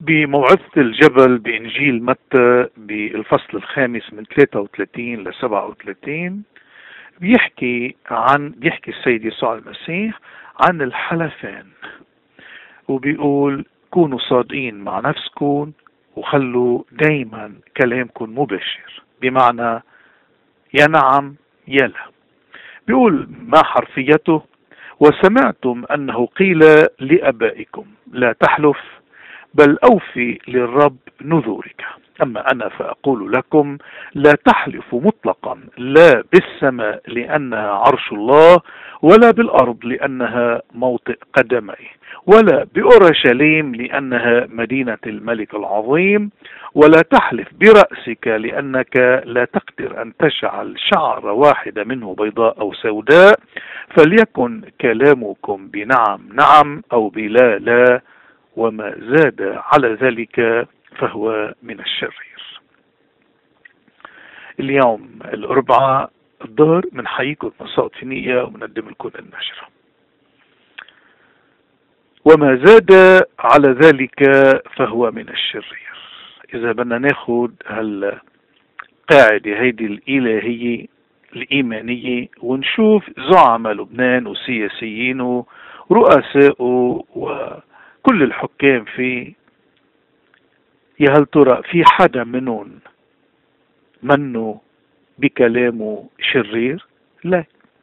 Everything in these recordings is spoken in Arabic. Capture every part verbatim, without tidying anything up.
بموعظة الجبل بإنجيل متى بالفصل الخامس من ثلاثة وثلاثين ل سبعة وثلاثين بيحكي عن بيحكي السيد يسوع المسيح عن الحلفان، وبيقول كونوا صادقين مع نفسكم وخلوا دايما كلامكم مباشر، بمعنى يا نعم يا لا. بيقول ما حرفيته: وسمعتم أنه قيل لآبائكم لا تحلف بل أوفي للرب نذورك، أما أنا فأقول لكم لا تحلفوا مطلقا، لا بالسماء لأنها عرش الله، ولا بالأرض لأنها موطئ قدميه، ولا بأورشليم لأنها مدينة الملك العظيم، ولا تحلف برأسك لأنك لا تقدر أن تجعل شعرة واحدة منه بيضاء أو سوداء، فليكن كلامكم بنعم نعم أو بلا لا، وما زاد على ذلك فهو من الشرير. اليوم الأربعاء الظهر من حييكم مساء فينية ومنقدم لكم النشرة. وما زاد على ذلك فهو من الشرير. إذا بدنا ناخد هالقاعدة هيدي الإلهية الإيمانية ونشوف زعماء لبنان وسياسيينه ورؤسائه وكل الحكام فيه، يا هل ترى في حدا منهم منه بكلامه شرير؟ لا،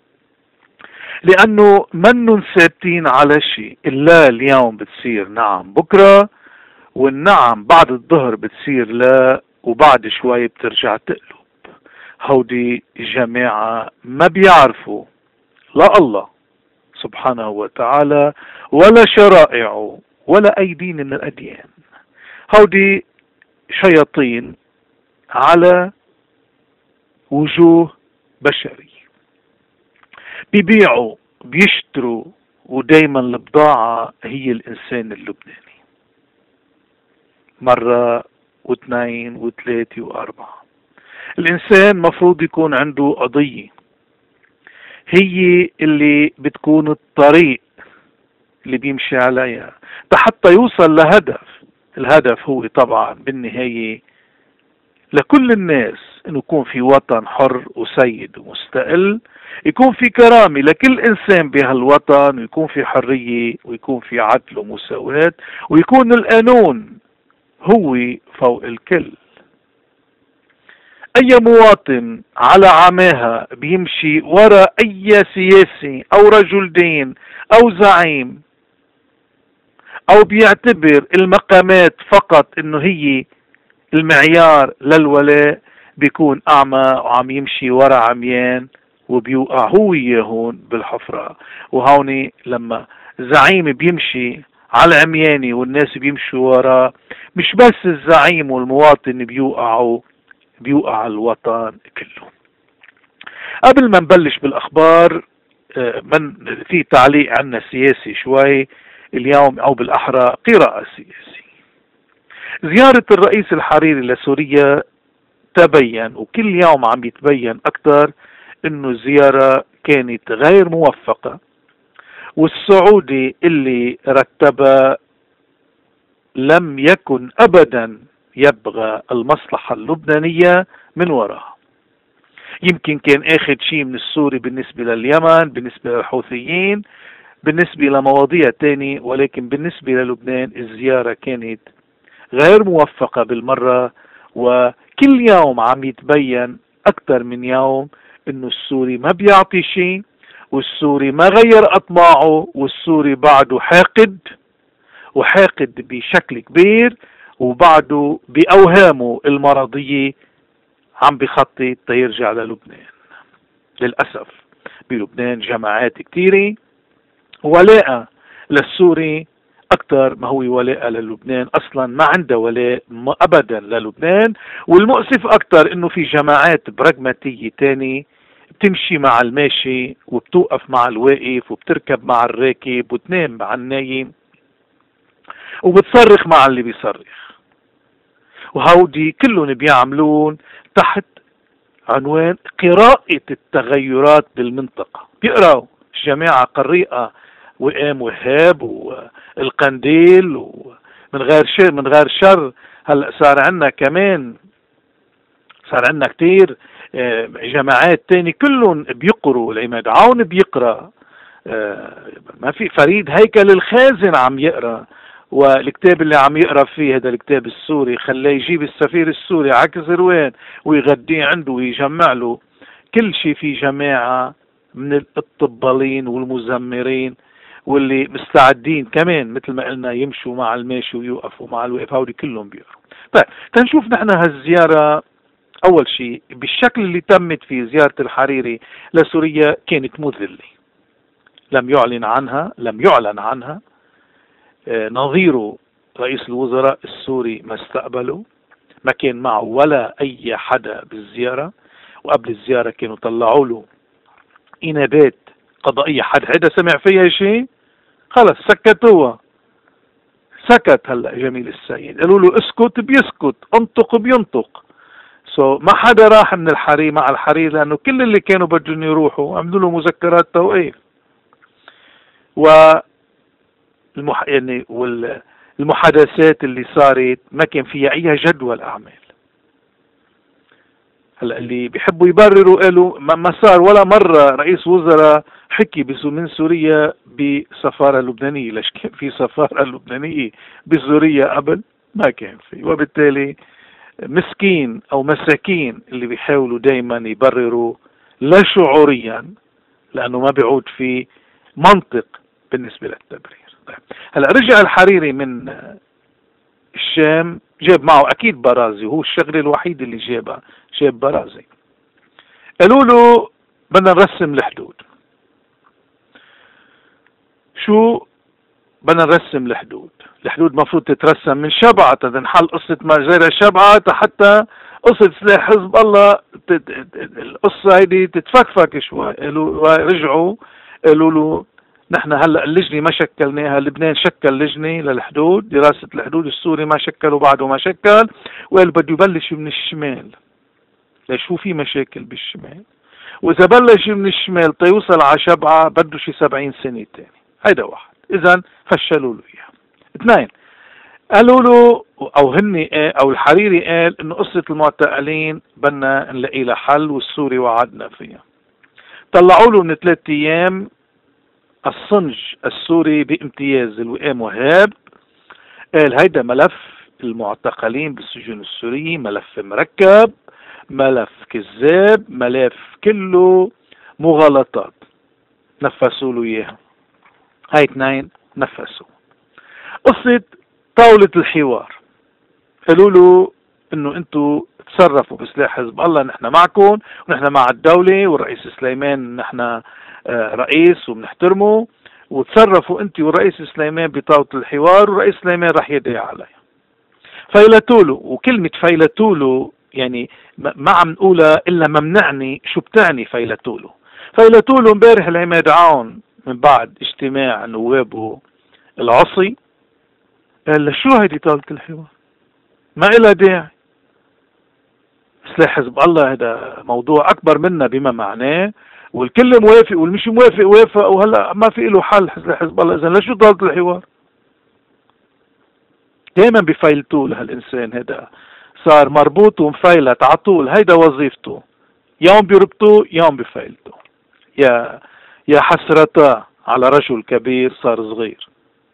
لأنه منهم ثابتين على شيء. إلا اليوم بتصير نعم بكرة، والنعم بعد الظهر بتصير لا، وبعد شوي بترجع تقلب. هودي جماعة ما بيعرفوا لا الله سبحانه وتعالى ولا شرائعه ولا أي دين من الأديان. هودي شياطين على وجوه بشري، بيبيعوا بيشتروا، ودايما البضاعة هي الإنسان اللبناني، مرة واثنين وثلاثة وأربعة. الإنسان مفروض يكون عنده قضية هي اللي بتكون الطريق اللي بيمشي عليها حتى يوصل لهدف. الهدف هو طبعا بالنهاية لكل الناس انه يكون في وطن حر وسيد ومستقل، يكون في كرامة لكل انسان بهالوطن، ويكون في حرية ويكون في عدل ومساواة، ويكون القانون هو فوق الكل. اي مواطن على عماها بيمشي وراء اي سياسي او رجل دين او زعيم، او بيعتبر المقامات فقط انه هي المعيار للولاء، بيكون اعمى وعم يمشي ورا عميان وبيوقع هو يهون بالحفرة. وهوني لما زعيم بيمشي على عمياني والناس بيمشوا وراه، مش بس الزعيم والمواطن بيوقعوا، بيوقع الوطن كله. قبل ما نبلش بالاخبار، من في تعليق عنا سياسي شوي اليوم، او بالاحرى قراءة سياسي. زيارة الرئيس الحريري لسوريا تبين، وكل يوم عم يتبين اكثر، انه الزيارة كانت غير موفقة، والسعودي اللي رتبها لم يكن ابدا يبغى المصلحة اللبنانية من وراها. يمكن كان اخذ شيء من السوري بالنسبة لليمن، بالنسبة للحوثيين، بالنسبة لمواضيع تانية، ولكن بالنسبة للبنان الزيارة كانت غير موفقة بالمرة. وكل يوم عم يتبين أكثر من يوم إنه السوري ما بيعطي شيء، والسوري ما غير أطماعه، والسوري بعده حاقد، وحاقد بشكل كبير، وبعده بأوهامه المرضية عم بخطط تيرجع للبنان. للأسف بلبنان جماعات كثيرة ولاء للسوري أكثر ما هو ولاء للبنان، أصلا ما عنده ولاء أبدا للبنان. والمؤسف أكثر إنه في جماعات براغماتية تاني بتمشي مع الماشي، وبتوقف مع الواقف، وبتركب مع الراكب، وتنام مع النايم، وبتصرخ مع اللي بيصرخ. وهودي كلهم بيعملون تحت عنوان قراءة التغيرات بالمنطقة. بيقرأوا الجماعة قريئة، وقام وهاب والقنديل من غير شر من غير شر. هلا صار عندنا كمان، صار عندنا كتير جماعات تاني كلهم بيقروا. العماد عون بيقرأ، ما في فريد هيكل الخازن عم يقرأ، والكتاب اللي عم يقرأ فيه هذا الكتاب السوري خلاه يجيب السفير السوري عكزروان ويغديه عنده ويجمع له كل شيء في جماعة من الطبالين والمزمرين واللي مستعدين كمان مثل ما قلنا يمشوا مع الماشي ويوقفوا مع الوقف، هودي كلهم بيقروا. طيب تنشوف نحن هالزيارة. أول شيء بالشكل اللي تمت فيه زيارة الحريري لسوريا كانت مذلة، لم يعلن عنها لم يعلن عنها آه نظيره رئيس الوزراء السوري ما استقبله، ما كان معه ولا أي حدا بالزيارة، وقبل الزيارة كانوا طلعوا له إنابات قضائية. حد هيدا سمع فيها شيء؟ خلص سكتوها، سكت. هلا جميل السيد قالوا له اسكت بيسكت، انطق بينطق. سو so, ما حدا راح من الحرير مع الحرير، لانه كل اللي كانوا بدهم يروحوا عملوا له مذكرات توقيف. و المح... يعني والمحادثات اللي صارت ما كان فيها اي جدوى الاعمال. هلا اللي بيحبوا يبرروا قالوا ما صار ولا مره رئيس وزراء حكي من سوريا بسفاره لبنانيه. ليش كان في سفاره لبنانيه بسوريا قبل؟ ما كان في. وبالتالي مسكين او مساكين اللي بيحاولوا دائما يبرروا لا شعوريا، لانه ما بيعود في منطق بالنسبه للتبرير. طيب. هلا رجع الحريري من الشام، جاب معه اكيد برازي، وهو الشغله الوحيد اللي جابها، جاب برازي. قالوا له بدنا نرسم الحدود. شو بدنا نرسم الحدود؟ الحدود مفروض تترسم من شبعة تنحل قصة مجزرة شبعة حتى قصة سلاح حزب الله القصة هيدي تتفكفك شوي. قالوا رجعوا قالوا له نحن هلا اللجنة ما شكلناها، لبنان شكل لجنة للحدود، دراسة الحدود، السوري ما شكل وبعده ما شكل، وقال بده يبلش من الشمال. ليش هو في مشاكل بالشمال، وإذا بلش من الشمال تيوصل على شبعة بده شي سبعين سنة تاني. هيدا واحد. إذا فشلوا له إياه. اثنين، قالوا له أو هني أو الحريري قال إنه قصة المعتقلين بدنا نلاقي لها حل، والسوري وعدنا فيها. طلعوا له من ثلاث أيام الصنج السوري بامتياز الوئام وهاب، قال هيدا ملف المعتقلين بالسجون السورية ملف مركب، ملف كذاب، ملف كله مغالطات. نفسوا له اياها. هاي اثنين نفسوا. قصة طاولة الحوار، قالوا له انه انتوا تصرفوا بسلاح حزب الله، نحن معكم ونحن مع الدولة، والرئيس سليمان نحن رئيس وبنحترمه، وتصرفوا انت والرئيس سليمان بطاولة الحوار، والرئيس سليمان رح يدعي عليها. فيلتوله. وكلمة فيلتوله يعني ما عم نقولها الا ممنعني شو بتعني فيلتوله. فيلتوله امبارح العماد عون من بعد اجتماع نوابه العصي قال له شو هيدي طاولة الحوار؟ ما إلها داعي. سلاح حزب الله هذا موضوع أكبر منا بما معناه، والكل موافق والمش موافق وافق، وهلا ما في له حل سلاح حزب الله. إذا لشو طاولة الحوار؟ دائما بفيلتوا لهالإنسان هذا، صار مربوط ومفيلت على طول، هيدا وظيفته، يوم بيربطوه يوم بفيلتوا. يا يا حسرتا على رجل كبير صار صغير.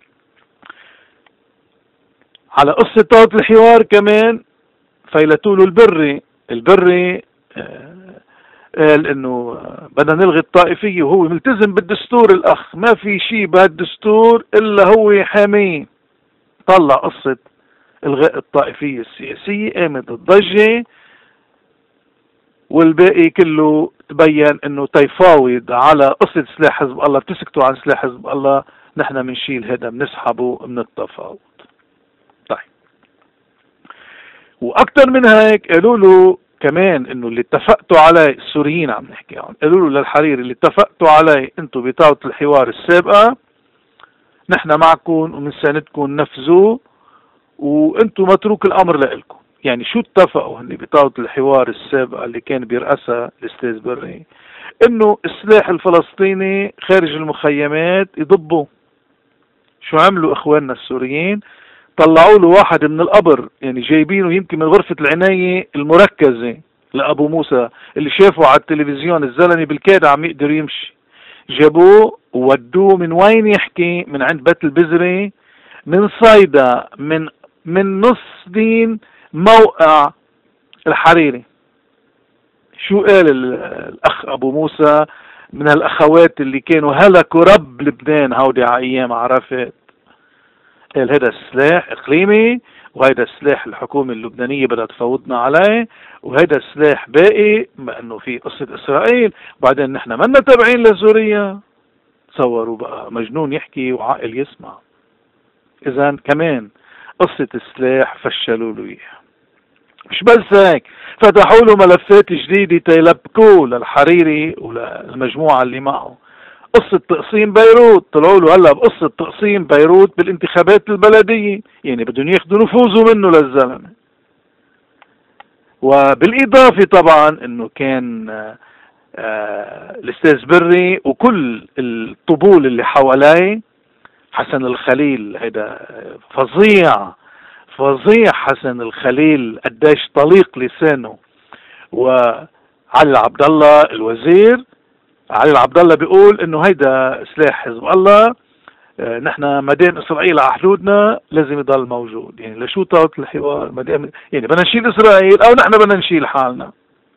على قصة طاولة الحوار كمان فيلتوله البري. البري قال انه بدنا نلغي الطائفية، وهو ملتزم بالدستور الاخ، ما في شيء بهالدستور الا هو حاميه. طلع قصة الغاء الطائفية السياسية، قامت الضجة، والباقي كله تبين انه تيفاوض على قصة سلاح حزب الله. بتسكتوا عن سلاح حزب الله، نحن بنشيل هذا بنسحبه من التفاوض. طيب، واكثر من هيك قالوا له كمان انه اللي اتفقتوا عليه السوريين عم نحكي عنهم، قالوا له للحريري اللي اتفقتوا عليه انتم بطاولة الحوار السابقة نحن معكم ومنساندكم نفذوه، وانتم متروك الامر لإلكم. يعني شو اتفقوا هن بطاولة الحوار السابقة اللي كان بيرأسها الاستاذ بري؟ انه السلاح الفلسطيني خارج المخيمات يضبوا. شو عملوا اخواننا السوريين؟ طلعوا له واحد من القبر، يعني جايبينه يمكن من غرفة العناية المركزة لأبو موسى اللي شافه على التلفزيون، الزلمة بالكاد عم يقدر يمشي. جابوه وودوه من وين يحكي؟ من عند بيت البزري، من صيدا، من من نص دين موقع الحريري. شو قال الأخ أبو موسى من هالأخوات اللي كانوا هلكوا رب لبنان هودي على أيام عرفات؟ قال هذا السلاح إقليمي، وهذا السلاح الحكومة اللبنانية بدها تفوضنا عليه، وهذا السلاح باقي ما انه في قصة اسرائيل، وبعدين نحن منا تابعين لسوريا. تصوروا بقى، مجنون يحكي وعاقل يسمع. اذا كمان قصة السلاح فشلوا له اياها. مش بس هيك، فتحوا له ملفات جديدة تيلبكوه للحريري وللمجموعة اللي معه. قصة تقسيم بيروت، طلعوا له هلا بقصة تقسيم بيروت بالانتخابات البلدية، يعني بدهم ياخذوا نفوذه منه للزلمة. وبالإضافة طبعا انه كان آه الاستاذ بري وكل الطبول اللي حواليه، حسن الخليل، هيدا فظيع فظيع حسن الخليل قديش طليق لسانه، وعلي عبد الله الوزير، علي عبد الله بيقول انه هيدا سلاح حزب الله، اه نحن ما دام اسرائيل على حدودنا لازم يضل موجود. يعني لشو طاوله الحوار؟ ما دام يعني بدنا نشيل اسرائيل او نحن بدنا نشيل حالنا.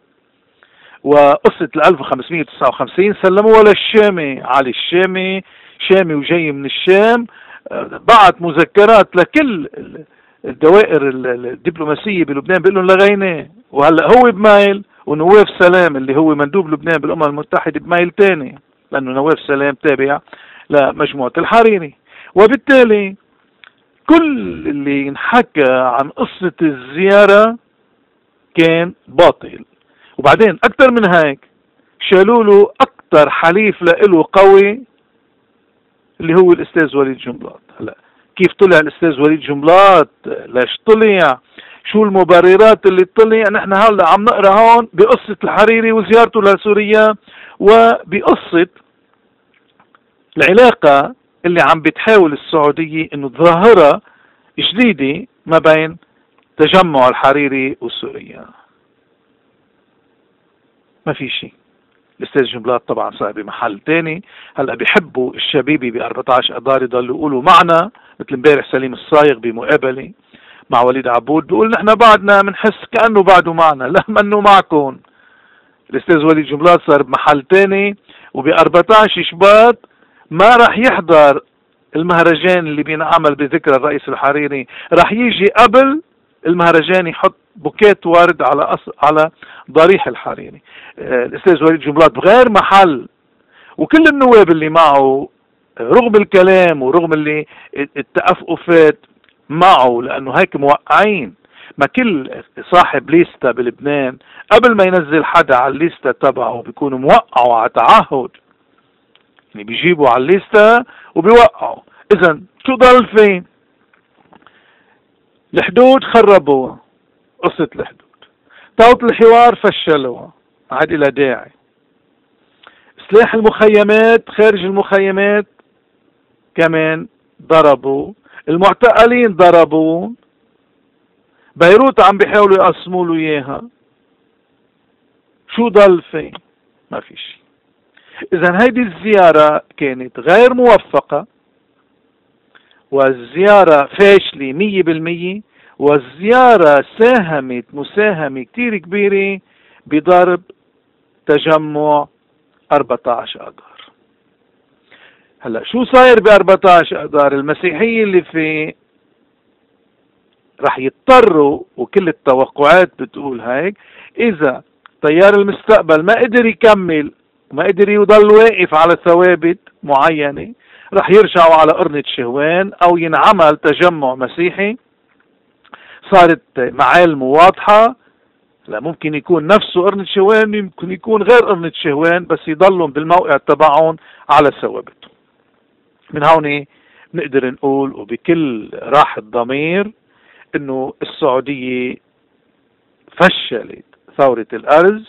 وقصه ال ألف وخمسمية وتسعة وخمسين سلموها للشامي، علي الشامي شامي وجاي من الشام، اه بعت مذكرات لكل الدوائر الدبلوماسيه بلبنان بيقول لهم لغيناه، وهلا هو بمايل، ونواف سلام اللي هو مندوب لبنان بالأمم المتحدة بمايل تاني، لأنه نواف سلام تابع لمجموعة الحريري. وبالتالي كل اللي انحكى عن قصة الزيارة كان باطل. وبعدين أكثر من هيك، شالوا له أكثر حليف له قوي اللي هو الأستاذ وليد جنبلاط. هلا كيف طلع الأستاذ وليد جنبلاط؟ ليش طلع؟ شو المبررات اللي طلع؟ نحن هلا عم نقرا هون بقصة الحريري وزيارته لسوريا، وبقصة العلاقة اللي عم بتحاول السعودية انه تظاهرها جديدة ما بين تجمع الحريري وسوريا. ما في شيء. الاستاذ جنبلاط طبعا صار بمحل تاني، هلا بيحبوا الشبيبي ب أربعة عشر اذار يضلوا يقولوا معنا، مثل امبارح سليم الصايغ بمقابلة مع وليد عبود بيقول نحن بعدنا بنحس كأنه بعده معنا، لا منه معكم. الاستاذ وليد جنبلاط صار بمحل تاني، وب أربعة عشر شباط ما راح يحضر المهرجان اللي بينعمل بذكرى الرئيس الحريري، راح يجي قبل المهرجان يحط بوكيت وارد على أص... على ضريح الحريري. آه الاستاذ وليد جنبلاط بغير محل، وكل النواب اللي معه رغم الكلام ورغم اللي التأفقفات معه، لأنه هيك موقعين. ما كل صاحب ليستا بلبنان قبل ما ينزل حدا على الليستا تبعه بيكونوا موقعوا على تعهد، يعني بيجيبوا على الليستا وبيوقعوا. إذا شو ضل فين؟ الحدود خربوها، قصة الحدود. طاولة الحوار فشلوها، عاد إلى داعي. سلاح المخيمات خارج المخيمات كمان ضربوا، المعتقلين ضربوا، بيروت عم بيحاولوا يقسموا له اياها. شو ضل فين؟ ما في شيء. اذا هيدي الزيارة كانت غير موفقة، والزيارة فاشلة مية بالمية، والزيارة ساهمت مساهمة كتير كبيرة بضرب تجمع أربعة عشر اذار. هلا شو صاير ب أربعة عشر اذار؟ المسيحية اللي فيه رح يضطروا، وكل التوقعات بتقول هيك، اذا تيار المستقبل ما قدر يكمل وما قدر يضل واقف على ثوابت معينة، رح يرجعوا على قرنة شهوان او ينعمل تجمع مسيحي. صارت معالمه واضحة، لا ممكن يكون نفسه قرنة شهوان، يمكن يكون غير قرنة شهوان، بس يضلهم بالموقع تبعهم على ثوابتهم. من هون نقدر نقول وبكل راحة ضمير انه السعودية فشلت ثورة الأرز،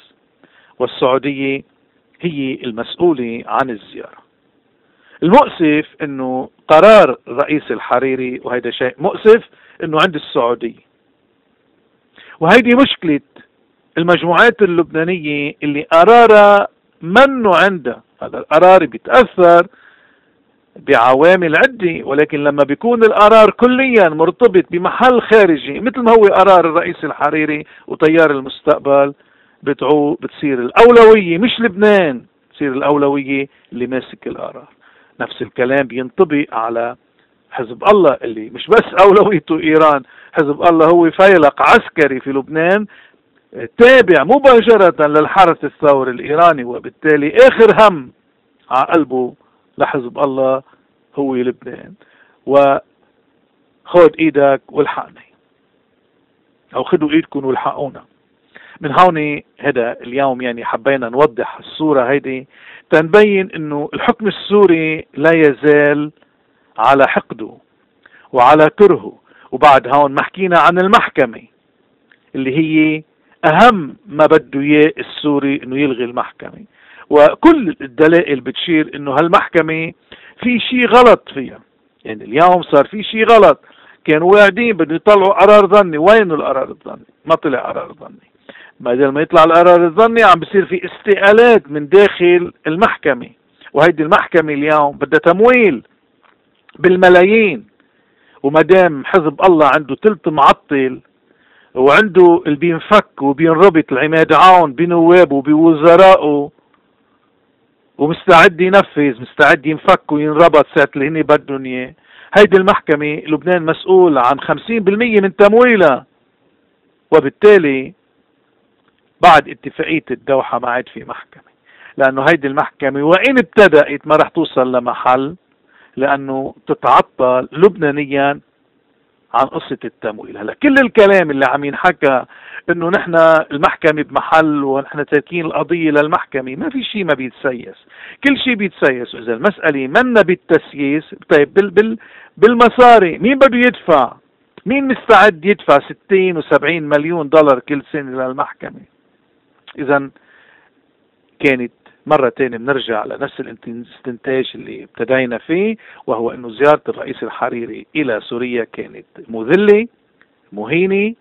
والسعودية هي المسؤولة عن الزيارة. المؤسف انه قرار الرئيس الحريري، وهذا شيء مؤسف انه عند السعودية. وهيدي مشكلة المجموعات اللبنانية اللي قرارها منه عندها. هذا القرار بيتأثر بعوامل عدة، ولكن لما بيكون القرار كليا مرتبط بمحل خارجي مثل ما هو قرار الرئيس الحريري وتيار المستقبل، بتعو بتصير الأولوية مش لبنان، تصير الأولوية اللي ماسك القرار. نفس الكلام بينطبق على حزب الله اللي مش بس أولويته إيران، حزب الله هو فيلق عسكري في لبنان تابع مباشرة للحرس الثوري الإيراني، وبالتالي آخر هم على قلبه لحزب الله هو لبنان. وخد ايدك والحقني، او خدوا ايدكم والحقونا. من هون هذا اليوم يعني حبينا نوضح الصورة هيدي تنبين انه الحكم السوري لا يزال على حقده وعلى كرهه. وبعد هون ما حكينا عن المحكمة اللي هي اهم ما بده اياه السوري، انه يلغي المحكمة. وكل الدلائل بتشير انه هالمحكمة في شيء غلط فيها. يعني اليوم صار في شيء غلط. كانوا واعدين بده يطلعوا قرار ظني، وين القرار الظني؟ ما طلع قرار ظني. بدل ما يطلع القرار الظني عم بصير في استقالات من داخل المحكمة. وهيدي المحكمة اليوم بدها تمويل بالملايين، ومدام حزب الله عنده تلت معطل وعنده اللي بينفك وبينربط العماد عون بنوابه وبوزرائه ومستعد ينفذ، مستعد ينفك وينربط ساعة اللي هني بدهم اياه. هيدي المحكمة لبنان مسؤول عن خمسين بالمية من تمويلها، وبالتالي بعد اتفاقية الدوحة ما عاد في محكمة، لأنه هيدي المحكمة وإن ابتدأت ما رح توصل لمحل، لأنه تتعطل لبنانيا عن قصة التمويل. هلا كل الكلام اللي عم ينحكى انه نحن المحكمة بمحل ونحن تاركين القضية للمحكمة، ما في شيء ما بيتسيس، كل شيء بيتسيس. واذا المسألة منا بالتسييس، طيب بال بال بالمصاري مين بده يدفع؟ مين مستعد يدفع ستين وسبعين مليون دولار كل سنة للمحكمة؟ اذا كانت مرة تانية بنرجع لنفس الاستنتاج اللي ابتدينا فيه، وهو انه زيارة الرئيس الحريري الى سوريا كانت مذلة مهينة،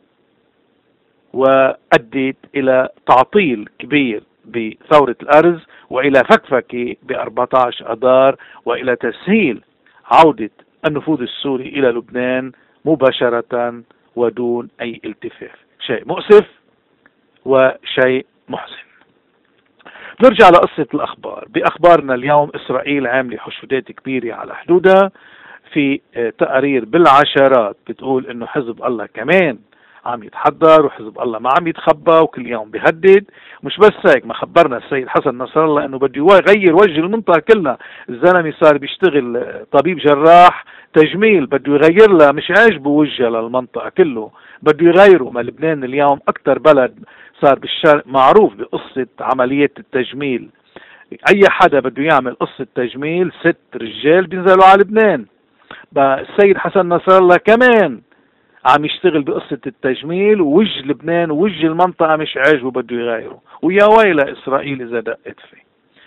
وأدت إلى تعطيل كبير بثورة الأرز، وإلى فكفكة ب أربعة عشر أذار، وإلى تسهيل عودة النفوذ السوري إلى لبنان مباشرة ودون أي التفاف. شيء مؤسف وشيء محزن. نرجع لقصة الأخبار. بأخبارنا اليوم إسرائيل عاملة حشودات كبيرة على حدودها، في تقارير بالعشرات بتقول إنه حزب الله كمان عم يتحضر، وحزب الله ما عم يتخبى وكل يوم بيهدد. مش بس هيك، ما خبرنا السيد حسن نصر الله انه بده يغير وجه المنطقه كلها. الزلمه صار بيشتغل طبيب جراح تجميل، بده يغير لها، مش عاجبه وجهها للمنطقه كله، بده يغيره. ما لبنان اليوم اكثر بلد صار بالشرق معروف بقصه عمليات التجميل. اي حدا بده يعمل قصه تجميل ست رجال بينزلوا على لبنان. السيد حسن نصر الله كمان عم يشتغل بقصة التجميل، ووجه لبنان ووجه المنطقة مش عاجبه بده يغيره، ويا ويلة إسرائيل إذا دقت فيه.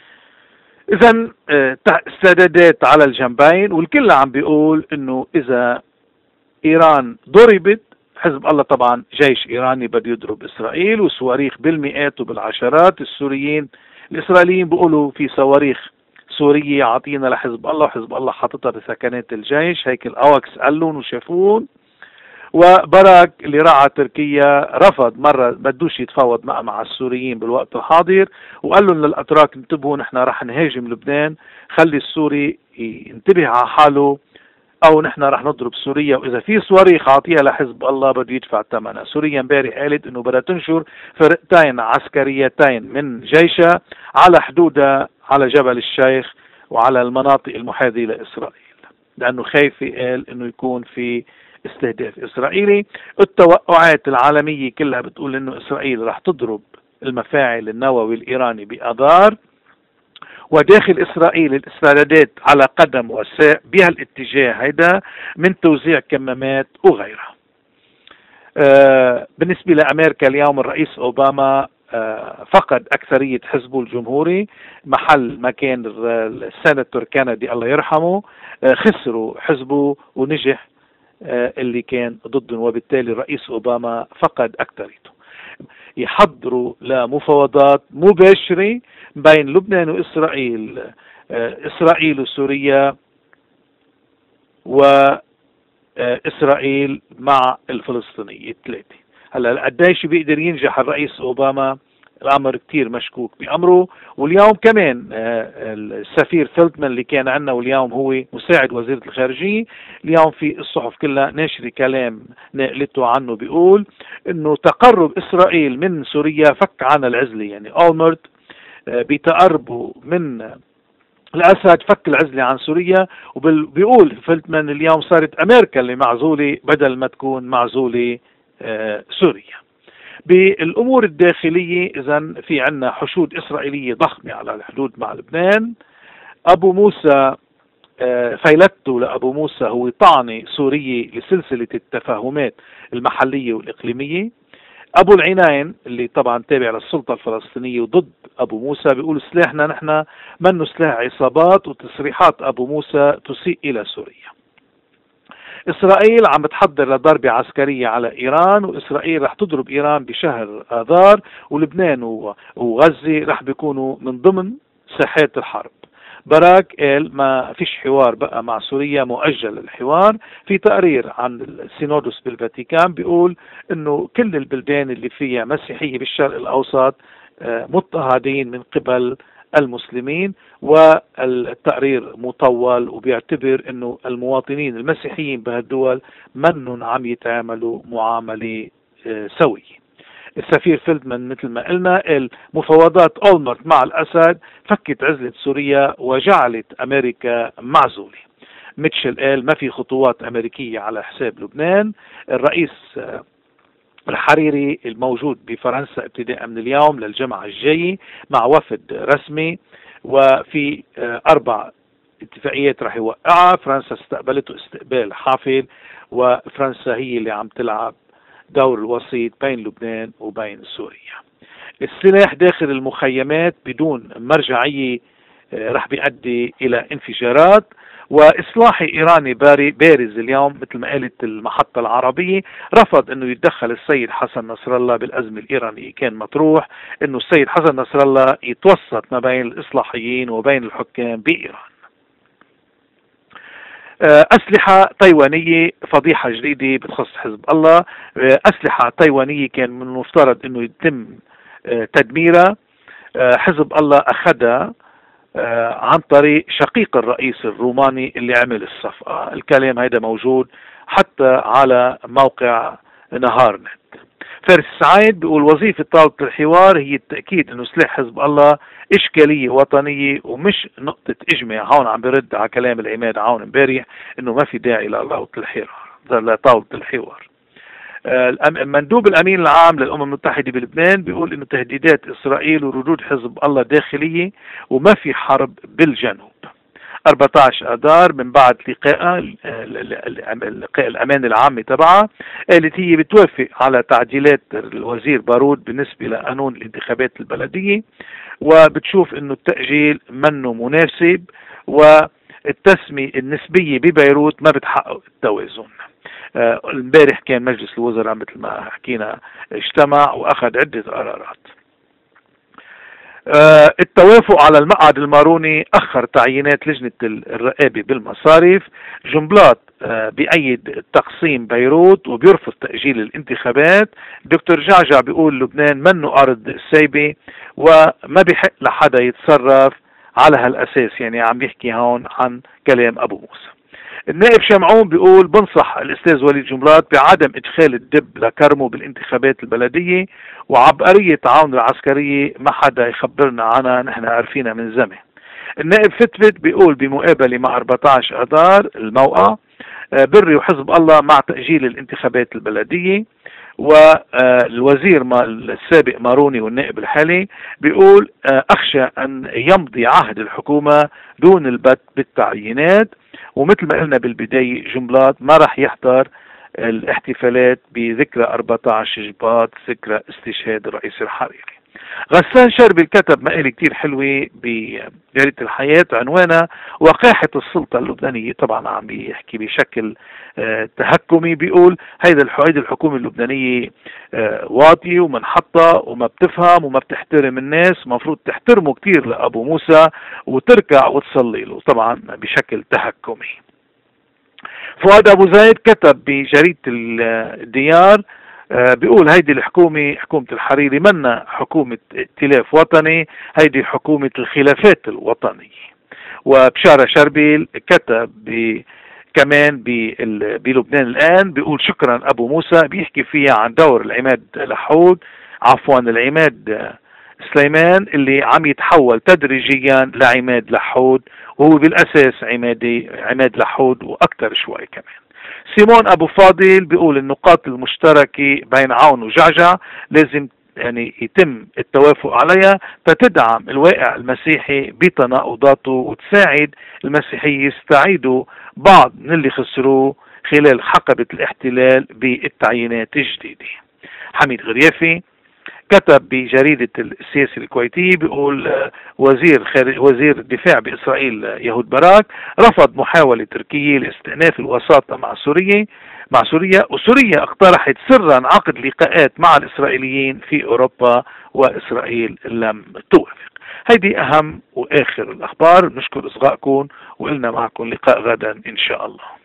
إذا استعدادات على الجنبين، والكل عم بيقول إنه إذا إيران ضربت، حزب الله طبعا جيش إيراني بده يضرب إسرائيل، وصواريخ بالمئات وبالعشرات. السوريين الإسرائيليين بيقولوا في صواريخ سورية عاطينا لحزب الله، وحزب الله حاططها بسكنات الجيش. هيك الأوكس قالون وشافون. وبراك اللي راح على تركيا رفض مرة، بدوش يتفاوض مع مع السوريين بالوقت الحاضر، وقال لهم للأتراك انتبهوا، نحن راح نهاجم لبنان، خلي السوري ينتبه على حاله، او نحن راح نضرب سوريا، واذا في صواريخ عاطيها لحزب الله بده يدفع ثمنها. سوريا امبارح قالت انه بدها تنشر فرقتين عسكريتين من جيشها على حدودها على جبل الشيخ وعلى المناطق المحاذية لإسرائيل، لأنه خايفة قال انه يكون في استهداف إسرائيلي. التوقعات العالمية كلها بتقول انه إسرائيل راح تضرب المفاعل النووي الإيراني بآذار، وداخل إسرائيل الاستعدادات على قدم وساق بهالاتجاه هيدا من توزيع كمامات وغيرها. آه بالنسبة لأمريكا اليوم الرئيس أوباما فقد أكثرية حزبه الجمهوري محل ما كان السيناتور كندي الله يرحمه، خسروا حزبه ونجح اللي كان ضدهم، وبالتالي الرئيس أوباما فقد أكثريته. يحضروا لمفاوضات مباشرة بين لبنان وإسرائيل، إسرائيل وسوريا، وإسرائيل مع الفلسطينيين الثلاثة. هلا قديش بيقدر ينجح الرئيس أوباما؟ الأمر كتير مشكوك بأمره. واليوم كمان السفير فيلتمان اللي كان عندنا واليوم هو مساعد وزيرة الخارجية، اليوم في الصحف كلها ناشر كلام نقلته عنه بيقول انه تقرب إسرائيل من سوريا فك عن العزلة، يعني أولمرت بتقربوا من الأسد فك العزلة عن سوريا. وبيقول فيلتمان اليوم صارت أمريكا اللي معزولة بدل ما تكون معزولة سوريا. بالأمور الداخلية إذن في عنا حشود إسرائيلية ضخمة على الحدود مع لبنان. أبو موسى فيلته لأبو موسى هو طعنة سورية لسلسلة التفاهمات المحلية والإقليمية. أبو العينين اللي طبعا تابع للسلطة الفلسطينية وضد أبو موسى بيقول سلاحنا نحن منه سلاح عصابات، وتصريحات أبو موسى تسيء إلى سوريا. إسرائيل عم بتحضر لضربة عسكرية على إيران، وإسرائيل رح تضرب إيران بشهر آذار، ولبنان وغزة رح بيكونوا من ضمن ساحات الحرب. باراك قال ما فيش حوار بقى مع سوريا، مؤجل الحوار. في تقرير عن السينودوس بالفاتيكان بيقول انه كل البلدان اللي فيها مسيحية بالشرق الاوسط مضطهدين من قبل المسلمين، والتقرير مطول وبيعتبر انه المواطنين المسيحيين بهالدول منهم عم يتعاملوا معاملة سوية. السفير فيلدمان مثل ما قلنا قال مفاوضات أولمرت مع الأسد فكت عزلة سوريا وجعلت أمريكا معزولة. ميتشل قال ما في خطوات أمريكية على حساب لبنان. الرئيس الحريري الموجود بفرنسا ابتداء من اليوم للجمعة الجاية مع وفد رسمي، وفي أربع اتفاقيات رح يوقعها. فرنسا استقبلته استقبال حافل، وفرنسا هي اللي عم تلعب دور الوسيط بين لبنان وبين سوريا. السلاح داخل المخيمات بدون مرجعية رح بيؤدي إلى انفجارات. وإصلاحي إيراني بارز اليوم مثل ما قالت المحطة العربية، رفض أنه يتدخل السيد حسن نصر الله بالأزمة الإيرانية. كان مطروح أنه السيد حسن نصر الله يتوسط ما بين الإصلاحيين وبين الحكام بإيران. أسلحة تايوانية، فضيحة جديدة بتخص حزب الله. أسلحة تايوانية كان من المفترض أنه يتم تدميرها، حزب الله أخذها عن طريق شقيق الرئيس الروماني اللي عمل الصفقة. الكلام هيدا موجود حتى على موقع نهار نت. فارس سعيد بيقول وظيفة طاولة الحوار هي التأكيد انه سلاح حزب الله اشكالية وطنية ومش نقطة اجماع. هون عم برد على كلام العماد عون امبارح انه ما في داعي لطاولة الحوار لطاولة الحوار. مندوب الامين العام للامم المتحدة بلبنان بيقول انه تهديدات اسرائيل وردود حزب الله داخلية وما في حرب بالجنوب. أربعة عشر اذار من بعد لقاء لقاء الامان العامة تبعها، قالت هي بتوافق على تعديلات الوزير بارود بالنسبة لقانون الانتخابات البلدية، وبتشوف انه التأجيل منه مناسب، والتسمية النسبية ببيروت ما بتحقق التوازن. امبارح كان مجلس الوزراء مثل ما حكينا اجتمع واخذ عدة قرارات. آه التوافق على المقعد الماروني أخر تعيينات لجنة الرقابة بالمصارف. جنبلاط آه بأيد تقسيم بيروت وبيرفض تأجيل الانتخابات. دكتور جعجع بيقول لبنان منه أرض سايبة وما بيحق لحدا يتصرف على هالأساس، يعني عم بيحكي هون عن كلام أبو موسى. النائب شمعون بيقول بنصح الأستاذ وليد جنبلاط بعدم إدخال الدب لكرمه بالانتخابات البلدية، وعبقرية تعاون العسكرية ما حدا يخبرنا عنها، نحن عارفينها من زمان. النائب فتفت بيقول بمقابلة مع أربعة عشر اذار الموقع بري وحزب الله مع تأجيل الانتخابات البلدية. والوزير السابق ماروني والنائب الحالي بيقول أخشى أن يمضي عهد الحكومة دون البت بالتعيينات. ومثل ما قلنا بالبداية جنبلاط ما راح يحضر الاحتفالات بذكرى أربعة عشر شباط ذكرى استشهاد الرئيس الحريري. غسان شربل كتب مقالة كتير حلوة بجريدة الحياة عنوانها وقاحة السلطة اللبنانية. طبعا عم بيحكي بشكل آه تهكمي، بيقول هيدا هيدي الحكومة اللبنانية آه واطية ومنحطة وما بتفهم وما بتحترم الناس، مفروض تحترمه كتير لأبو موسى وتركع وتصلي له، طبعا بشكل تهكمي. فؤاد أبو زايد كتب بجريدة الديار بيقول هيدي الحكومة حكومة الحريري منا حكومة ائتلاف وطني، هيدي حكومة الخلافات الوطنية. وبشارة شربيل كتب كمان بلبنان الآن بيقول شكرا أبو موسى، بيحكي فيها عن دور العماد لحود عفوا العماد سليمان اللي عم يتحول تدريجيا لعماد لحود، وهو بالأساس عمادي عماد لحود وأكثر شوي كمان. سيمون أبو فاضل بيقول النقاط المشتركة بين عون وجعجع لازم يعني يتم التوافق عليها فتدعم الواقع المسيحي بتناقضاته وتساعد المسيحية يستعيدوا بعض من اللي خسروه خلال حقبة الاحتلال بالتعيينات الجديدة. حميد غريافي كتب بجريدة السياسة الكويتية بيقول وزير خارج وزير الدفاع بإسرائيل يهود باراك رفض محاولة تركيا لاستئناف الوساطة مع سوريا مع سوريا وسوريا اقترحت سرا عقد لقاءات مع الإسرائيليين في أوروبا وإسرائيل لم توافق. هيدي أهم وآخر الأخبار. نشكر إصغائكم وإلنا معكم لقاء غدا إن شاء الله.